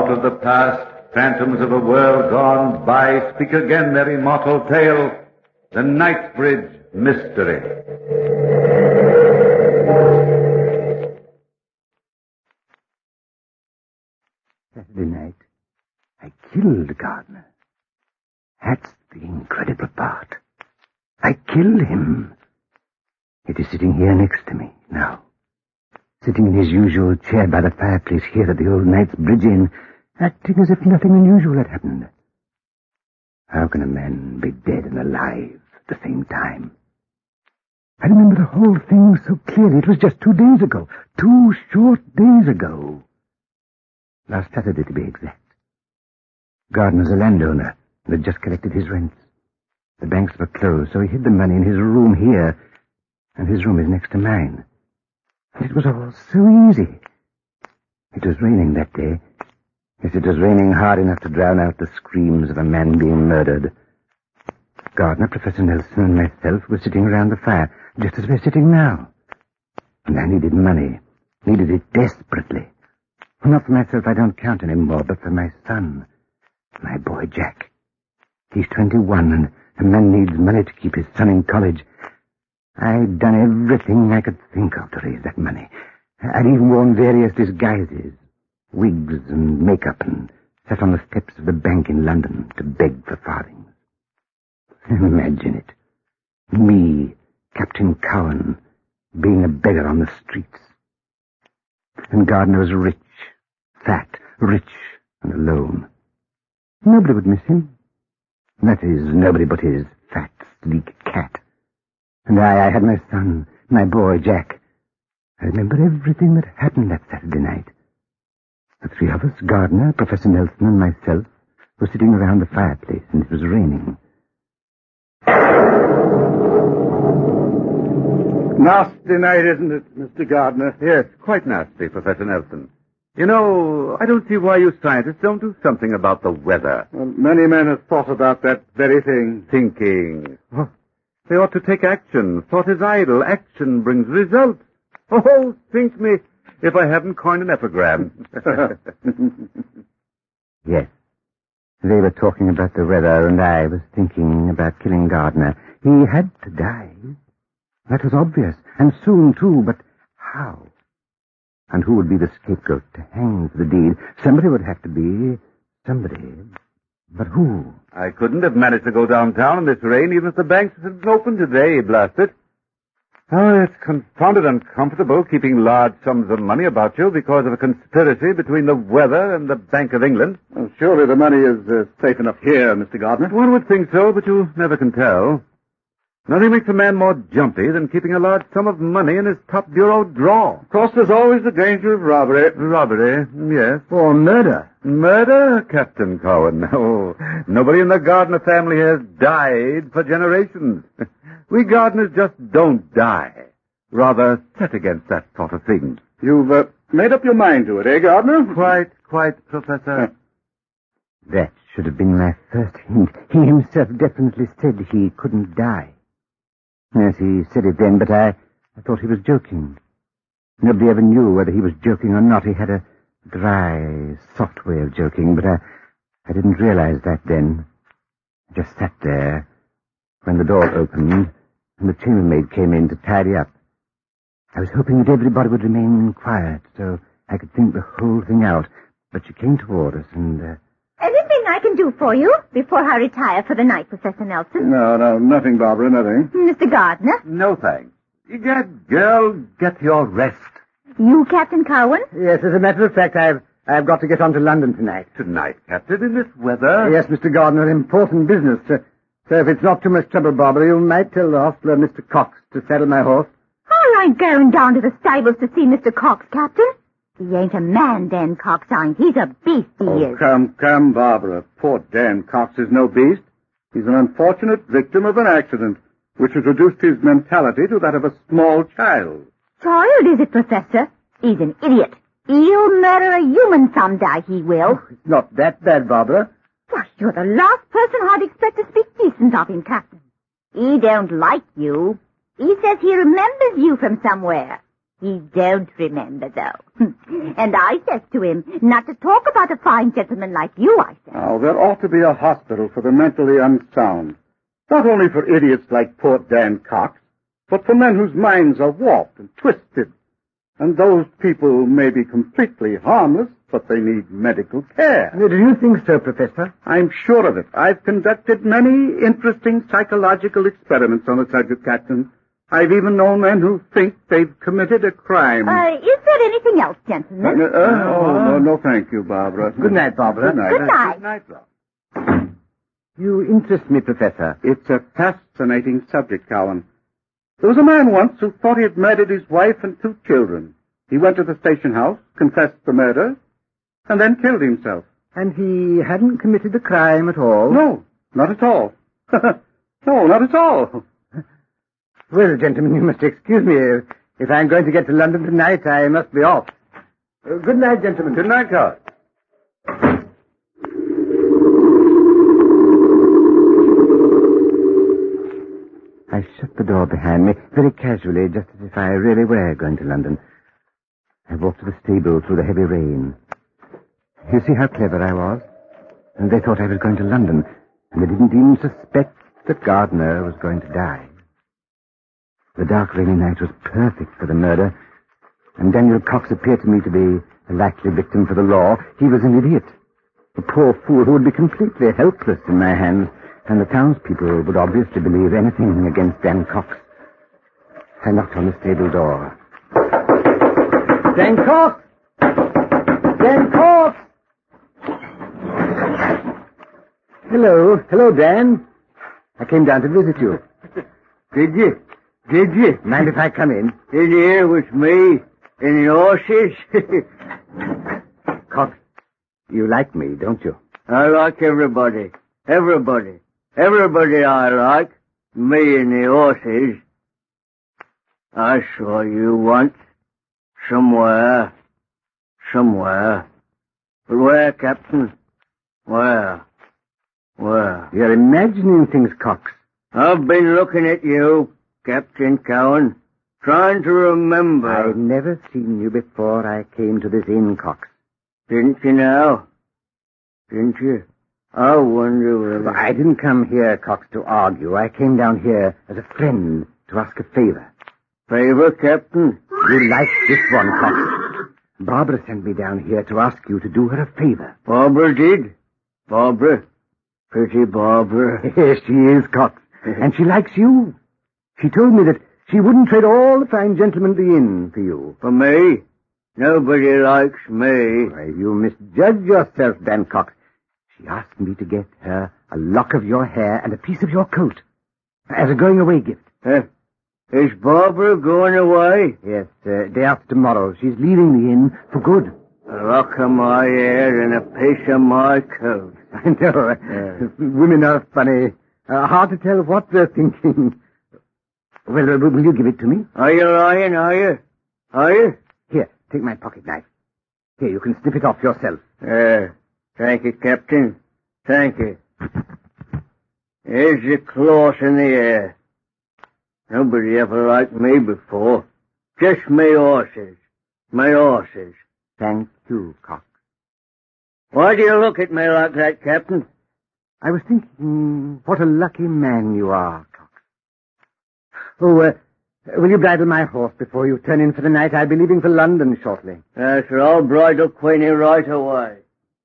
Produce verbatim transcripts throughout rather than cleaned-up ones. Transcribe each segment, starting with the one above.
Thought of the past, phantoms of a world gone by, speak again their immortal tale. The Knightsbridge Mystery. Saturday night, I killed Gardner. That's the incredible part. I killed him. It is sitting here next to me now. Sitting in his usual chair by the fireplace here at the old Knightsbridge Inn, acting as if nothing unusual had happened. How can a man be dead and alive at the same time? I remember the whole thing so clearly. It was just two days ago. Two short days ago. Last Saturday, to be exact. Gardner's a landowner and had just collected his rents. The banks were closed, so he hid the money in his room here, and his room is next to mine. And it was all so easy. It was raining that day. Yes, it was raining hard enough to drown out the screams of a man being murdered. Gardner, Professor Nelson, and myself were sitting around the fire, just as we're sitting now. And I needed money. Needed it desperately. Well, not for myself, I don't count anymore, but for my son. My boy, Jack. He's twenty-one, and a man needs money to keep his son in college. I'd done everything I could think of to raise that money. I'd even worn various disguises, wigs and makeup, and sat on the steps of the bank in London to beg for farthings. Imagine it. Me, Captain Cowan, being a beggar on the streets. And Gardner was rich, fat, rich, and alone. Nobody would miss him. That is, nobody but his fat, sleek cat. And I, I had my son, my boy, Jack. I remember everything that happened that Saturday night. The three of us, Gardner, Professor Nelson, and myself, were sitting around the fireplace, and it was raining. Nasty night, isn't it, Mister Gardner? Yes, quite nasty, Professor Nelson. You know, I don't see why you scientists don't do something about the weather. Well, many men have thought about that very thing. Thinking. Oh, they ought to take action. Thought is idle. Action brings results. Oh, think me if I haven't coined an epigram. Yes. They were talking about the weather, and I was thinking about killing Gardner. He had to die. That was obvious, and soon, too, but how? And who would be the scapegoat to hang for the deed? Somebody would have to be. Somebody. But who? I couldn't have managed to go downtown in this rain even if the banks had been open today, blast it. Oh, it's confounded uncomfortable keeping large sums of money about you because of a conspiracy between the weather and the Bank of England. Well, surely the money is uh, safe enough here, Mister Gardner. One would think so, but you never can tell. Nothing makes a man more jumpy than keeping a large sum of money in his top bureau drawer. Of course, there's always the danger of robbery. Robbery, yes. Or murder. Murder, Captain Cowan? No. Nobody in the Gardner family has died for generations. We Gardners just don't die. Rather set against that sort of thing. You've uh, made up your mind to it, eh, Gardner? Quite, quite, Professor. That should have been my first hint. He himself definitely said he couldn't die. Yes, he said it then, but I, I thought he was joking. Nobody ever knew whether he was joking or not. He had a dry, soft way of joking, but I, I didn't realize that then. I just sat there when the door opened and the chambermaid came in to tidy up. I was hoping that everybody would remain quiet so I could think the whole thing out, but she came toward us and... Uh, Anything I can do for you before I retire for the night, Professor Nelson? No, no, nothing, Barbara, nothing. Mister Gardner? No, thanks. Egad, girl, get your rest. You, Captain Cowan? Yes, as a matter of fact, I've I've got to get on to London tonight. Tonight, Captain, in this weather? Yes, Mister Gardner, important business. Uh, so if it's not too much trouble, Barbara, you might tell the hostler, Mister Cox, to saddle my horse. I ain't going down to the stables to see Mister Cox, Captain. He ain't a man, Dan Cox ain't. He's a beast, he oh, is. Come, come, Barbara. Poor Dan Cox is no beast. He's an unfortunate victim of an accident, which has reduced his mentality to that of a small child. Child, is it, Professor? He's an idiot. He'll murder a human someday, he will. Oh, it's not that bad, Barbara. Why, you're the last person I'd expect to speak decent of him, Captain. He don't like you. He says he remembers you from somewhere. He don't remember, though. And I says to him, not to talk about a fine gentleman like you, I says. Now, there ought to be a hospital for the mentally unsound. Not only for idiots like poor Dan Cox, but for men whose minds are warped and twisted. And those people may be completely harmless, but they need medical care. Do you think so, Professor? I'm sure of it. I've conducted many interesting psychological experiments on the subject, Captain. I've even known men who think they've committed a crime. Uh, is there anything else, gentlemen? Uh, uh, oh, no, no, thank you, Barbara. Good night, Barbara. Good night. Good night. Good night, Barbara. You interest me, Professor. It's a fascinating subject, Cowan. There was a man once who thought he had murdered his wife and two children. He went to the station house, confessed the murder, and then killed himself. And he hadn't committed a crime at all? No, not at all. No, not at all. Well, gentlemen, you must excuse me. If I'm going to get to London tonight, I must be off. Uh, good night, gentlemen. Good night, Cowan. I shut the door behind me, very casually, just as if I really were going to London. I walked to the stable through the heavy rain. You see how clever I was? And they thought I was going to London, and they didn't even suspect that Gardner was going to die. The dark, rainy night was perfect for the murder, and Daniel Cox appeared to me to be a likely victim for the law. He was an idiot, a poor fool who would be completely helpless in my hands, and the townspeople would obviously believe anything against Dan Cox. I knocked on the stable door. Dan Cox! Dan Cox! Hello. Hello, Dan. I came down to visit you. Did you? Did you? Mind if I come in? In here with me and the horses? Cox, you like me, don't you? I like everybody. Everybody. Everybody I like. Me and the horses. I saw you once. Somewhere. Somewhere. But where, Captain? Where? Where? You're imagining things, Cox. I've been looking at you, Captain Cowan, trying to remember. I've never seen you before I came to this inn, Cox. Didn't you now? Didn't you? I wonder whether... I didn't come here, Cox, to argue. I came down here as a friend to ask a favor. Favor, Captain? You like this one, Cox. Barbara sent me down here to ask you to do her a favor. Barbara did? Barbara? Pretty Barbara. Yes, she is, Cox. And she likes you. She told me that she wouldn't trade all the fine gentlemen at the inn for you. For me? Nobody likes me. Why, you misjudge yourself, Dan Cox. She asked me to get her a lock of your hair and a piece of your coat as a going-away gift. Uh, is Barbara going away? Yes, uh, day after tomorrow. She's leaving the inn for good. A lock of my hair and a piece of my coat. I know. Uh, women are funny. Uh, hard to tell what they're thinking. Well, uh, will you give it to me? Are you lying, are you? Are you? Here, take my pocket knife. Here, you can snip it off yourself. Uh, thank you, Captain. Thank you. Here's your claws in the air. Nobody ever liked me before. Just me horses. My horses. Thank you, Cox. Why do you look at me like that, Captain? I was thinking, what a lucky man you are, Cox. Oh, uh, will you bridle my horse before you turn in for the night? I'll be leaving for London shortly. Yes, sir, I'll bridle Queenie right away.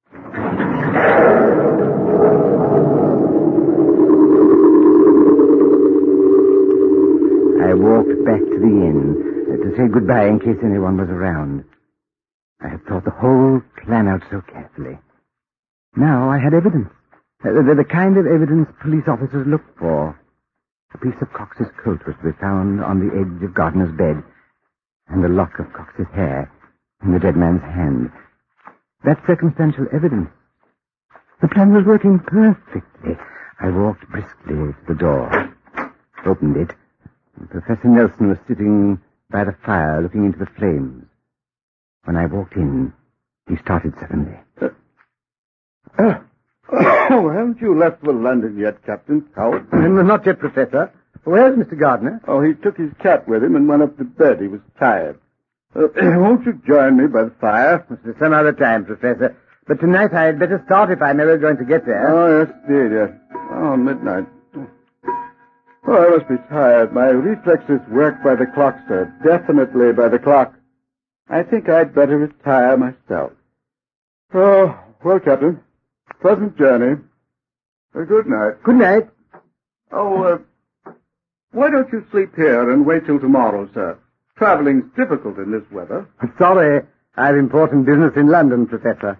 I walked back to the inn uh, to say goodbye in case anyone was around. I had thought the whole plan out so carefully. Now I had evidence. Uh, the, the kind of evidence police officers look for. A piece of Cox's coat was to be found on the edge of Gardner's bed, and a lock of Cox's hair in the dead man's hand. That's circumstantial evidence. The plan was working perfectly. I walked briskly to the door, opened it. Professor Nelson was sitting by the fire looking into the flames. When I walked in, he started suddenly. Uh, uh, oh, haven't you left for London yet, Captain Cowan? Not yet, Professor. Where's Mister Gardner? Oh, he took his cat with him and went up to bed. He was tired. Uh, won't you join me by the fire? Some other time, Professor. But tonight I had better start if I'm ever going to get there. Oh, yes, indeed, yes. Oh, midnight. Oh, I must be tired. My reflexes work by the clock, sir. Definitely by the clock. I think I'd better retire myself. Oh, well, Captain. Pleasant journey. Uh, good night. Good night. Oh, uh, why don't you sleep here and wait till tomorrow, sir? Traveling's difficult in this weather. I'm sorry. I have important business in London, Professor.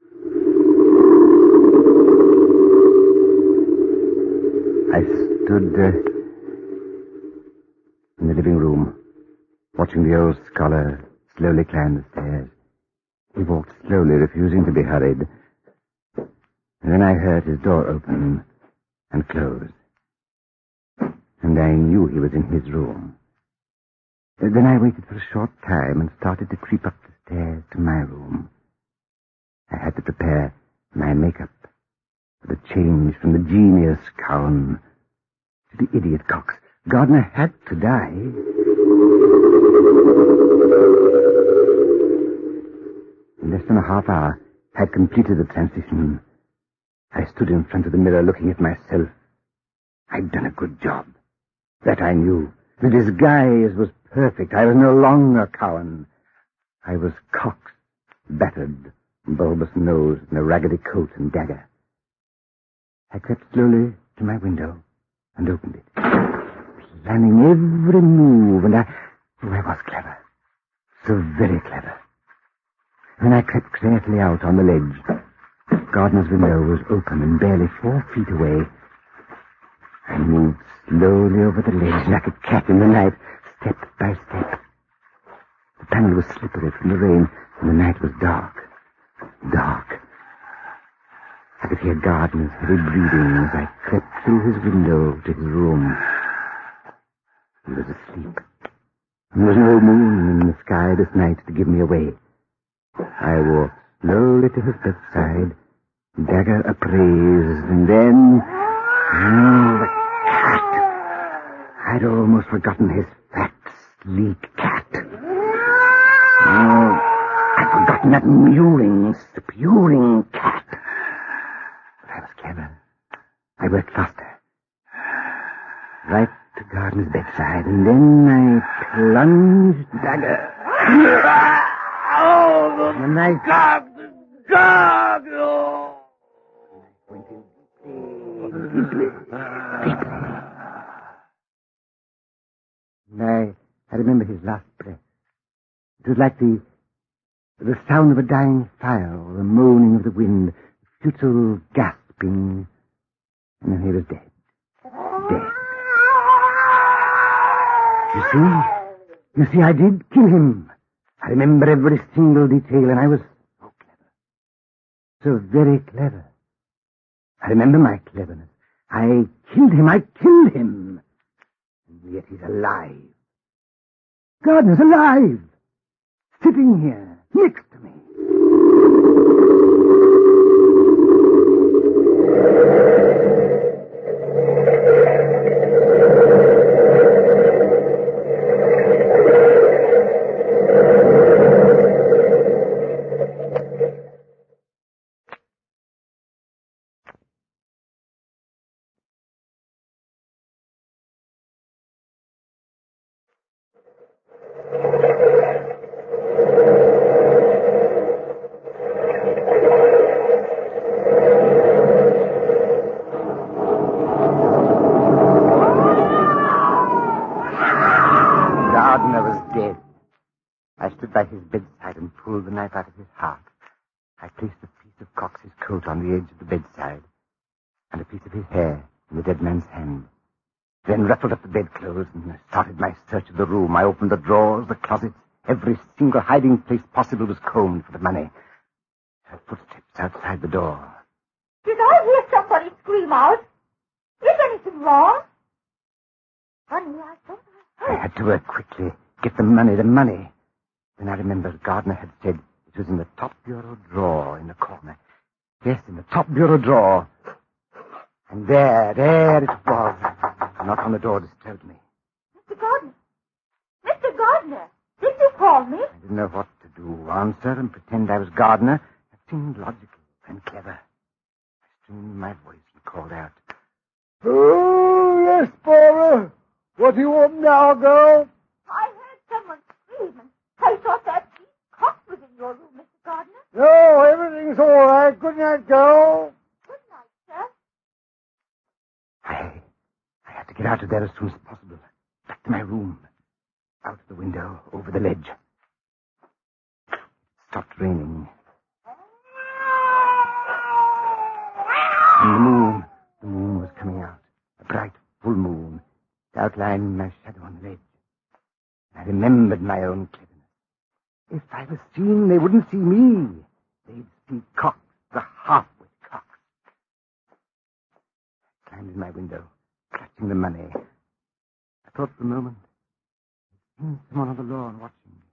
I stood uh, in the living room, watching the old scholar slowly climb the stairs. He walked slowly, refusing to be hurried. And then I heard his door open and close. And I knew he was in his room. Then I waited for a short time and started to creep up the stairs to my room. I had to prepare my makeup for the change from the genius Cowan to the idiot Cox. Gardner had to die. In less than a half hour, I had completed the transition. I stood in front of the mirror looking at myself. I'd done a good job. That I knew. The disguise was perfect. I was no longer Cowan. I was Cox, battered, bulbous nose, and a raggedy coat and dagger. I crept slowly to my window and opened it, planning every move, and I... Oh, I was clever. So very clever. Then I crept carefully out on the ledge. Gardner's window was open and barely four feet away. I moved slowly over the ledge like a cat in the night, step by step. The panel was slippery from the rain, and the night was dark. Dark. I could hear Gardner's heavy breathing as I crept through his window to his room. He was asleep. There was no moon in the sky this night to give me away. I walked slowly to his bedside, dagger upraised, and then... Oh, the cat! I'd almost forgotten his fat, sleek cat. Oh, I'd forgotten that mewing, spewing cat. But I was clever. I worked faster. Right to Gardner's bedside, and then I plunged dagger. Oh, the knife. God, God, oh. Went in deeply, deeply. And I, I remember his last breath. It was like the the sound of a dying fire or the moaning of the wind, futile gasping, and then he was dead. Dead. You see? You see, I did kill him. I remember every single detail, and I was so clever. So very clever. I remember my cleverness. I killed him. I killed him. And yet he's alive. Gardner's alive. Sitting here, next to me. By his bedside and pulled the knife out of his heart. I placed a piece of Cox's coat on the edge of the bedside and a piece of his hair in the dead man's hand. Then ruffled up the bedclothes and started my search of the room. I opened the drawers, the closets. Every single hiding place possible was combed for the money. Her footsteps outside the door. Did I hear somebody scream out? Is anything wrong? Honey, I thought I heard. I had to work quickly. Get the money, the money. Then I remembered Gardner had said it was in the top bureau drawer in the corner. Yes, in the top bureau drawer. And there, there it was. A knock on the door disturbed me. Mister Gardner! Mister Gardner! Did you call me? I didn't know what to do. Answer and pretend I was Gardner. That seemed logical and clever. I strained my voice and called out. Oh, yes, Barbara. What do you want now, girl? I heard someone scream, and I thought that Pete Cox was in your room, Mister Gardner. No, everything's all right. Good night, girl. Good night, sir. I, I had to get out of there as soon as possible. Back to my room. Out the window, over the ledge. It stopped raining. And the moon, the moon was coming out. A bright, full moon. It outlined my shadow on the ledge. I remembered my own cleverness. If I was seen, they wouldn't see me. They'd see Cox, the half-wit Cox. I climbed in my window, clutching the money. I thought for a moment, I'd seen someone on the lawn watching me.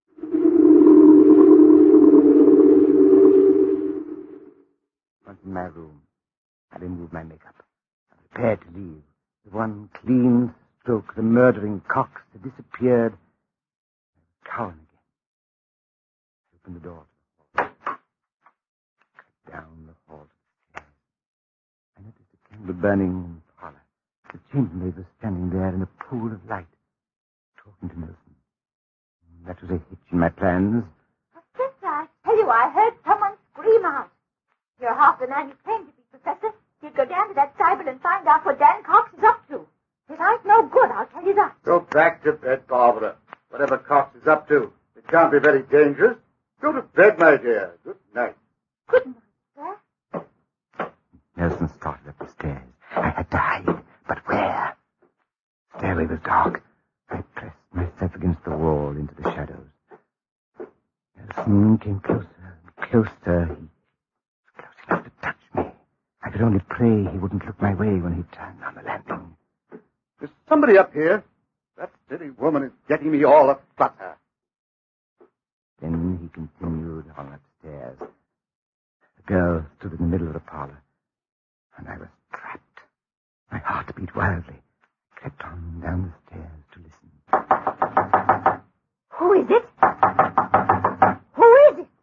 Once in my room, I removed my makeup. I prepared to leave. With one clean stroke, the murdering Cox had disappeared. I was cowering again. I opened the door to the hall. Cut down the hall to the stairs. I noticed a candle burning in the parlor. The chambermaid was standing there in a pool of light, talking to Nelson. That was a hitch in my plans. Professor, I tell you, I heard someone scream out. You're half the man you claim to be, Professor. You'd go down to that stable and find out what Dan Cox is up to. It ain't no good, I'll tell you that. Go back to bed, Barbara. Whatever Cox is up to, it can't be very dangerous. Go to bed, my dear. Good night. Good night, sir. Nelson started up the stairs. I had to hide, but where? The stairway was dark. I pressed myself against the wall into the shadows. Nelson came closer and closer. He was close enough to touch me. I could only pray he wouldn't look my way when he turned on the landing. There's somebody up here. That silly woman is getting me all aflutter. Then he continued on upstairs. The girl stood in the middle of the parlor, and I was trapped. My heart beat wildly. I crept on down the stairs to listen. Who is it? Who is it?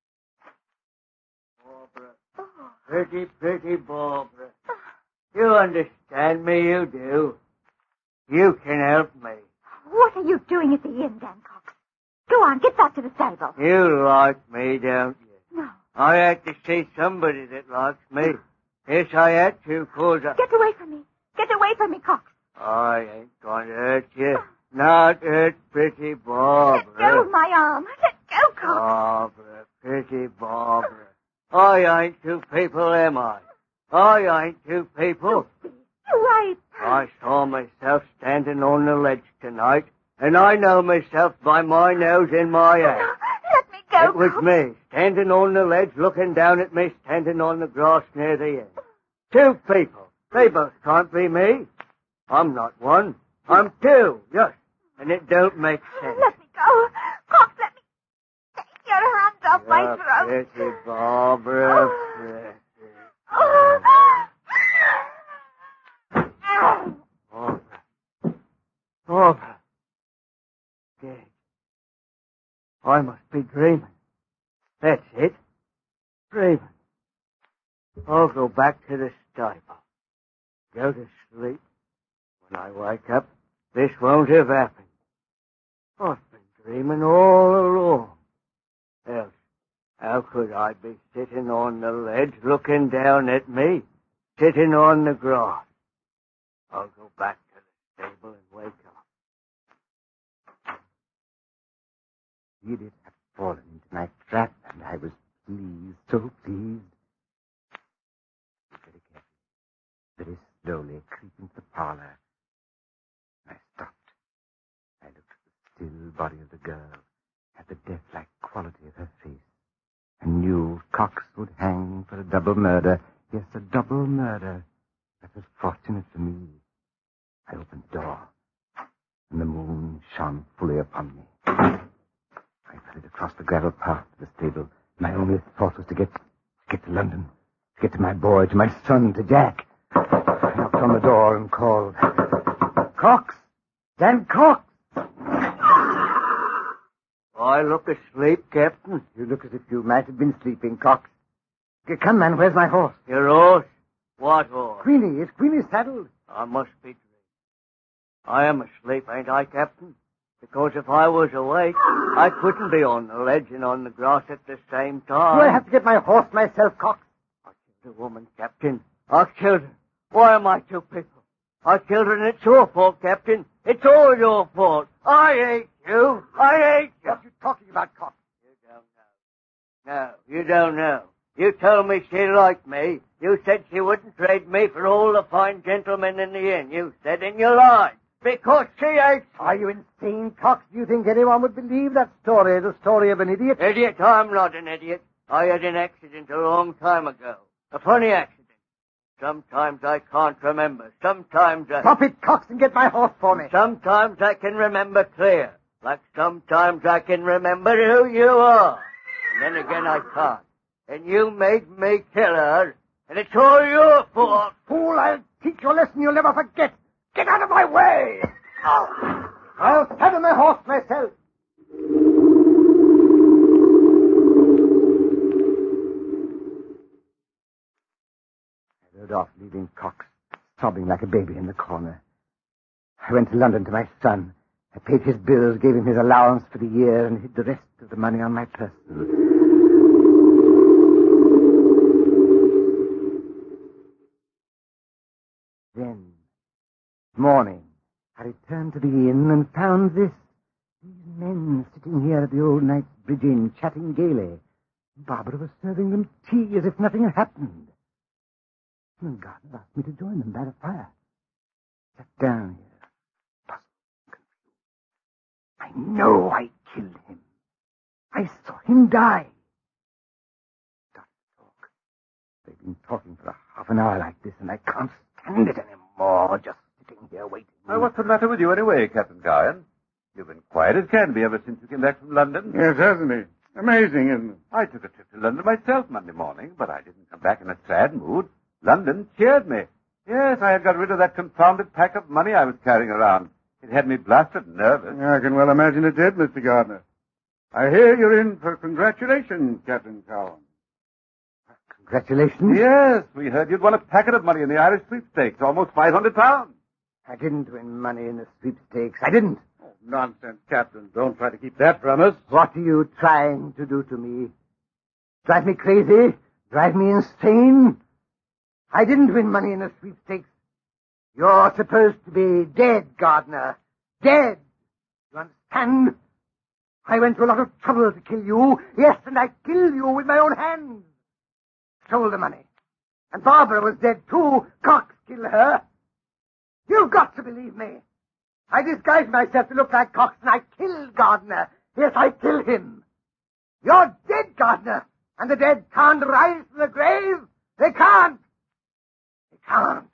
Barbara. Oh. Pretty, pretty Barbara. You understand me, you do. You can help me. What are you doing at the inn, Dan Cox? Go on, get back to the stable. You like me, don't you? No. I had to see somebody that likes me. Yes, I had to, cause I... Get away from me. Get away from me, Cox. I ain't going to hurt you. Not hurt pretty Barbara. Let go of my arm. Let go, Cox. Barbara, pretty Barbara. I ain't two people, am I? I ain't two people. Right. I saw myself standing on the ledge tonight, and I know myself by my nose and my hand. Let me go, It was Cox. me, standing on the ledge, looking down at me, standing on the grass near the end. Two people. They both can't be me. I'm not one. I'm two, yes. And it don't make sense. Let me go. Cox, let me take your hands off my You're throat. pretty, Barbara, Oh. pretty. Oh. Barbara. Barbara. Dead. I must be dreaming. That's it. Dreaming. I'll go back to the stable. Go to sleep. When I wake up, this won't have happened. I've been dreaming all along. Else, how could I be sitting on the ledge looking down at me, sitting on the grass? I'll go back to the stable and wake up. Edith had fallen into my trap, and I was pleased, so pleased. Very carefully, very slowly, creeped into the parlor. I stopped. I looked at the still body of the girl, at the death-like quality of her face, and knew Cox would hang for a double murder. Yes, a double murder. That was fortunate for me. I opened the door, and the moon shone fully upon me. I hurried across the gravel path to the stable. My only thought was to get, to get to London, to get to my boy, to my son, to Jack. I knocked on the door and called, Cox! Dan Cox! I look asleep, Captain? You look as if you might have been sleeping, Cox. Come, man, where's my horse? Your horse? What horse? Queenie. Is Queenie saddled? I must be dreaming. I am asleep, ain't I, Captain? Because if I was awake, I couldn't be on the ledge and on the grass at the same time. Do I have to get my horse myself, Cox? I killed a woman, Captain. I killed her. Why am I two people? I killed her, and it's your fault, Captain. It's all your fault. I hate you. I hate you. What are you talking about, Cox? You don't know. No, you don't know. You told me she liked me. You said she wouldn't trade me for all the fine gentlemen in the inn. You said in your lied. Because she hates me. Are you insane, Cox? Do you think anyone would believe that story, the story of an idiot? Idiot? I'm not an idiot. I had an accident a long time ago. A funny accident. Sometimes I can't remember. Sometimes I... Stop it, Cox, and get my horse for me. Sometimes I can remember clear. Like sometimes I can remember who you are. And then again I can't. And you made me kill her. And it's all your fault. Fool, I'll teach you a lesson you'll never forget. Get out of my way! Oh. I'll saddle my horse myself. I rode off, leaving Cox sobbing like a baby in the corner. I went to London to my son. I paid his bills, gave him his allowance for the year, and hid the rest of the money on my person. Then, morning, I returned to the inn and found this. These men sitting here at the Old Knight's Bridge Inn, chatting gaily. Barbara was serving them tea as if nothing had happened. And Gardner asked me to join them by the fire. Sat down here, puzzled, confused. I know I killed him. I saw him die. Stop talk. They've been talking for a half an hour like this, and I can't stand it anymore, just sitting here waiting. Well, what's the matter with you anyway, Captain Cowan? You've been quiet as can be ever since you came back from London. Yes, hasn't he? Amazing, isn't it? I took a trip to London myself Monday morning, but I didn't come back in a sad mood. London cheered me. Yes, I had got rid of that confounded pack of money I was carrying around. It had me blasted nervous. I can well imagine it did, Mister Gardner. I hear you're in for congratulations, Captain Cowan. Congratulations. Yes, we heard you'd won a packet of money in the Irish sweepstakes, almost five hundred pounds. I didn't win money in the sweepstakes. I didn't. Oh, nonsense, Captain. Don't try to keep that from us. What are you trying to do to me? Drive me crazy? Drive me insane? I didn't win money in the sweepstakes. You're supposed to be dead, Gardner. Dead. You understand? I went to a lot of trouble to kill you. Yes, and I killed you with my own hands. Stole the money. And Barbara was dead, too. Cox killed her. You've got to believe me. I disguised myself to look like Cox, and I killed Gardner. Yes, I killed him. You're dead, Gardner. And the dead can't rise from the grave. They can't. They can't.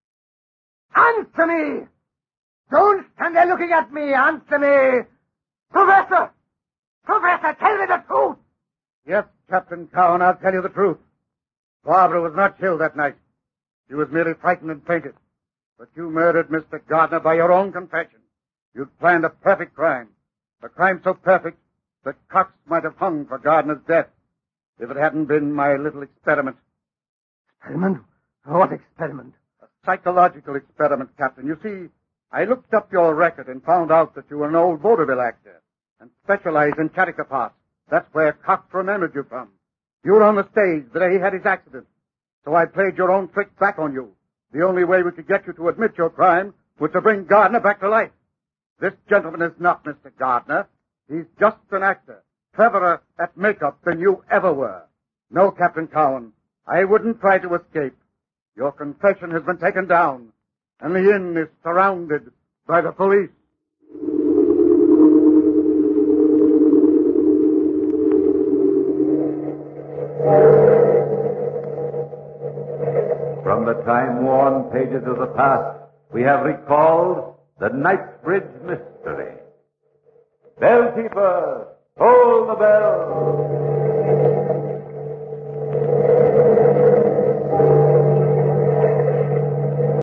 Answer me. Don't stand there looking at me. Answer me. Professor! Professor, tell me the truth. Yes, Captain Cowan, I'll tell you the truth. Barbara was not killed that night. She was merely frightened and fainted. But you murdered Mister Gardner by your own confession. You'd planned a perfect crime. A crime so perfect that Cox might have hung for Gardner's death if it hadn't been my little experiment. Experiment? What experiment? A psychological experiment, Captain. You see, I looked up your record and found out that you were an old vaudeville actor and specialized in character parts. That's where Cox remembered you from. You were on the stage the day he had his accident. So I played your own trick back on you. The only way we could get you to admit your crime was to bring Gardner back to life. This gentleman is not Mister Gardner. He's just an actor, cleverer at makeup than you ever were. No, Captain Cowan, I wouldn't try to escape. Your confession has been taken down, and the inn is surrounded by the police. From the time-worn pages of the past, we have recalled the Knightsbridge mystery. Bellkeeper, toll the bell!